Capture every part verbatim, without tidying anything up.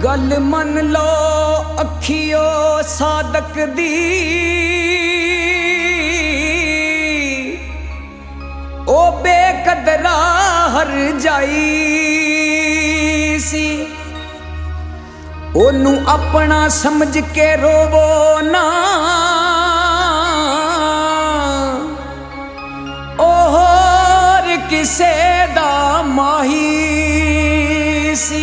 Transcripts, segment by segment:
गल मन लो अखियो सादक दी, ओ बेकदरा हर जाई सी। ओनू अपना समझ के रोवो ना, ओर किसे दा माही सी।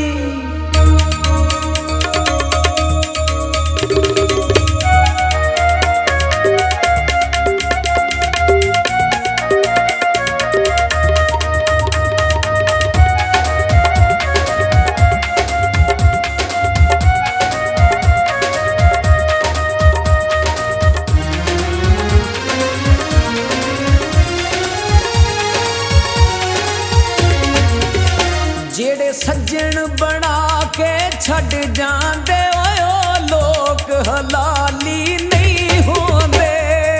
जेड़े सज्जन बना के छड़ जांदे ओ लोक हलाली नहीं होंदे।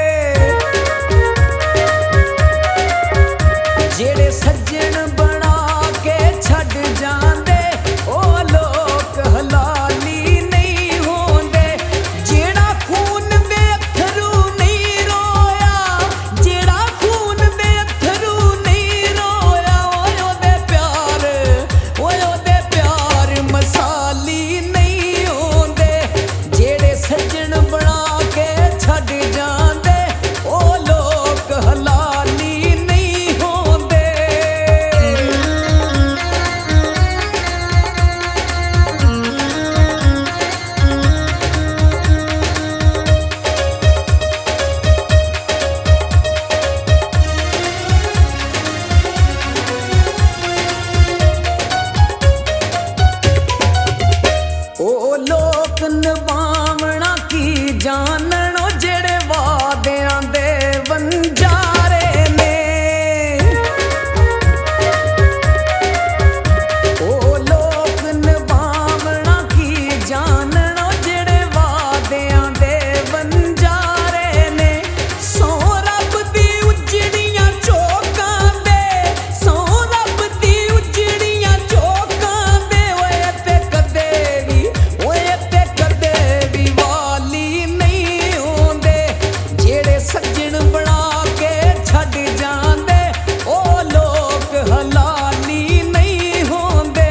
जेड़े सज्जन बना के छड़ जांदे ओ लोक हलाली नहीं होंदे। जेड़ा खून दे अथरू नहीं रोया, जेड़ा खून दे अथरू नहीं रोया, ओदे प्यार ओदे प्यार मसाली नहीं होंदे। जेड़े सज्जन बना के छड़ जांदे ओ लोक हलाली नहीं होंदे। ओ लोक निभावना की जानन, जेड़े वादियां दे वंजारे ने। ओ लोक निभावना की जानन, जेड़े वादियां दे वंजारे ने। सौ रब दी उजड़ियां चौकां दे, सौ रब दी उजड़ियां चौकां दे। ओए ते कदे भी ओए ते कदे भी वाली नहीं होंदे। जेड़े सज्जन बना के छड़ जांदे ओ लोक हलाली नहीं होंदे।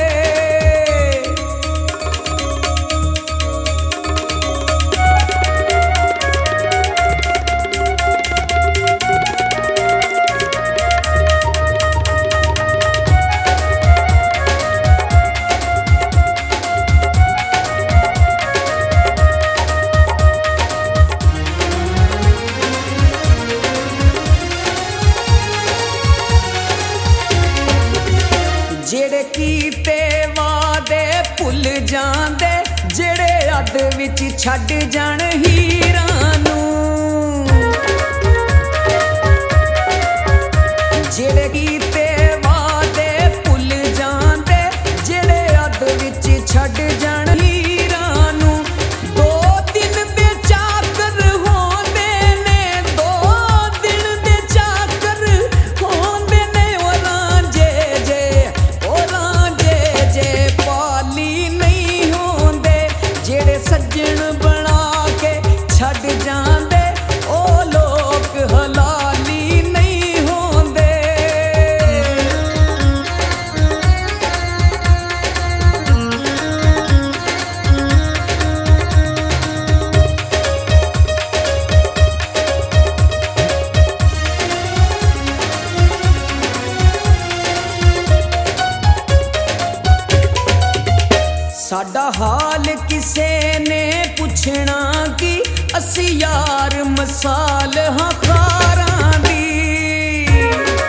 जेड़े कीते वादे भुल जांदे, जेड़े अद विच छड़ जान हीरां नूं। जेड़े कीते वादे भुल जांदे, जेड़े अद विच छड़ जान हीरां नूं। दो दिन दे चाकर होंदे ने, दो दिन दे चाकर होंदे ने। ओ रांझे जे ओ रांझे जे पाली नहीं होंदे। जेड़े सज्जन बना के छड़ जांदे ओ लोक हलाली नहीं होंदे। साडा हाल किसे ने पुछना कि असी यार मसाल हां खारां दी।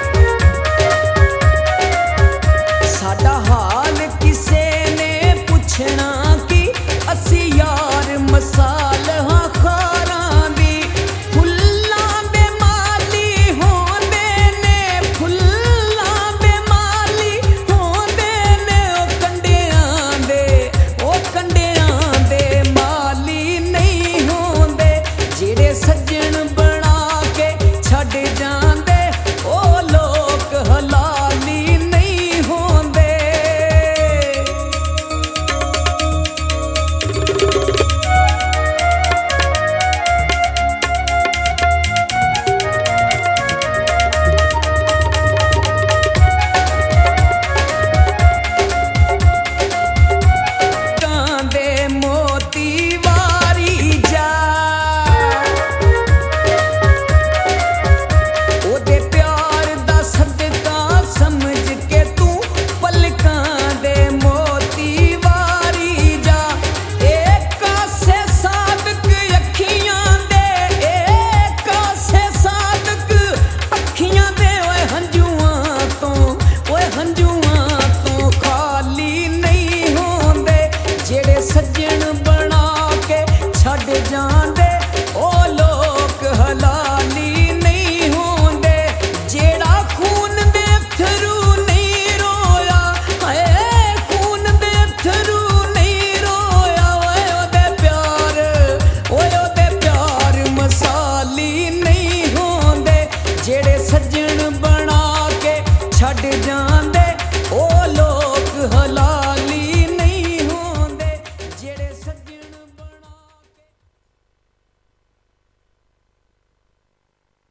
साडा हाल किसे ने पुछना कि असी यार मसाल हां खारां दी। फुल्लां दे माली होंदे ने, फुल्लां दे माली होंदे ने। ओ कंडियां दे ओ कंडियां दे माली नहीं होंदे। जेड़े सज्जन बना के छड़ छड़ जा